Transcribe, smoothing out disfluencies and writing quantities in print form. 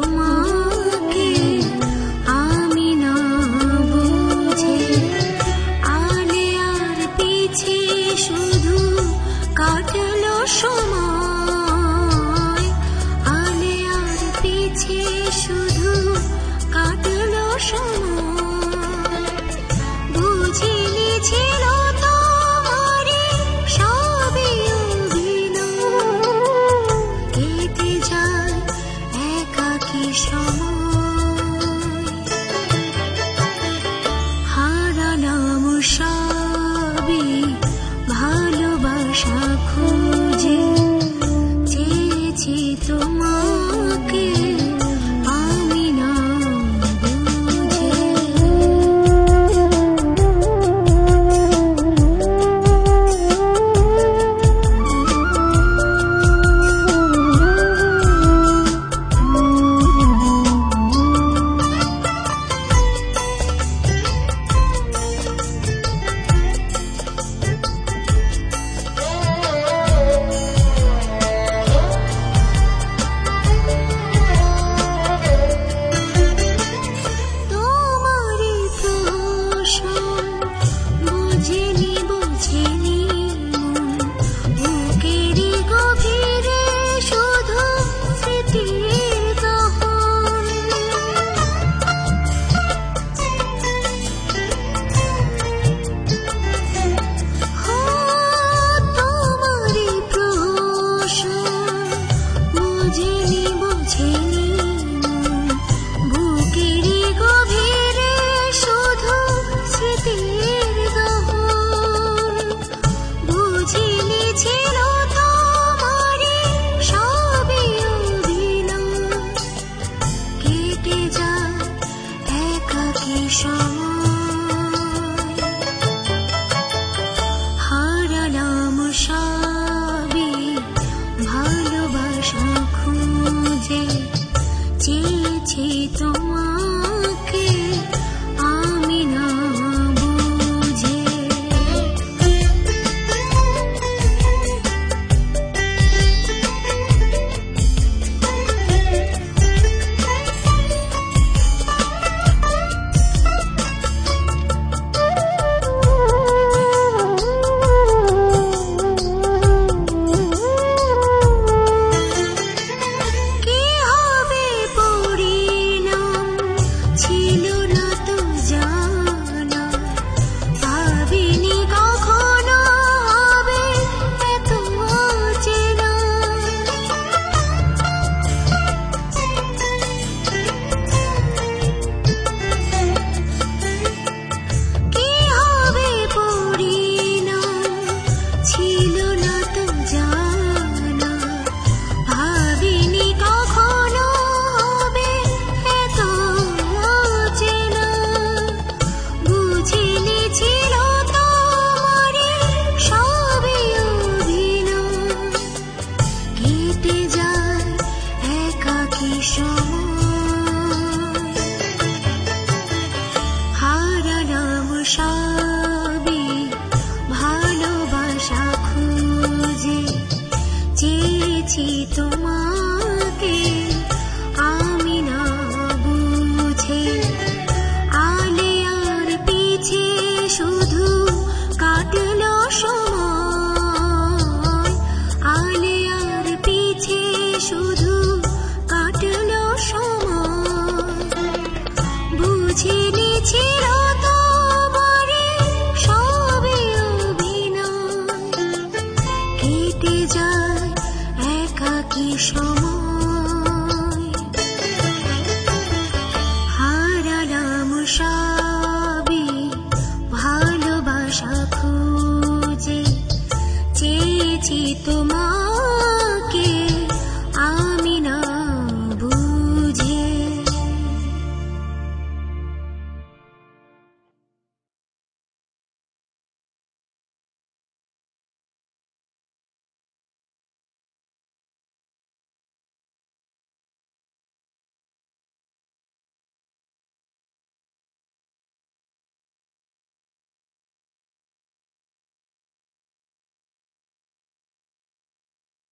তোমাকে আমি না বুঝে, আলে আর পিছে শুধু কাটলো সময়, আলে আর পিছে শুধু কাটলো সময়। বুঝিনি ছিল তোমারে সবই অভিনয়, কেটে যায় একাকী সময়। হারালাম সবই ভালোবাসা খুঁজে, চেয়েছি তোমাকে আমি না বুঝে। তোমারই প্রহসন বুঝিনি বুঝিনি মন, বুকেরই গভীরে শুধু স্মৃতির দহন। তোমারই প্রহসন বুঝিনি বুঝিনি মন, বুকেরই গভীরে শুধু স্মৃতির দহন। বুঝিনি ছিল তোমারে সবই অভিনয়, কেটে যায় একাকী সময়। হারালাম সবই ভালোবাসা খুঁজে, চেয়েছি তোমাকে আমি না বুঝে। কি হবে পরিণাম ছিল না তো জানা, ভাবিনি কখনো হবে এত অচেনা। কি হবে পরিণাম ছিল না তো জানা, ভাবিনি কখনো হবে এত অচেনা। বুঝিনি ছিল তোমারে সবই অভিনয়, কেটে যায় একাকী সময়। হারালাম সবই ভালোবাসা খুঁজে, চেয়েছি তোমাকে আমি না বুঝে, আলে আর পিছে শুধু কাটলো সময়, আলে আর পিছে শুধু কাটলো সময়। বুঝিনি ছিল তোমারে সবই অভিনয়, কেটে যায় একাকী সময়। হারালাম সবই ভালোবাসা খুঁজে, চেয়েছি তোমার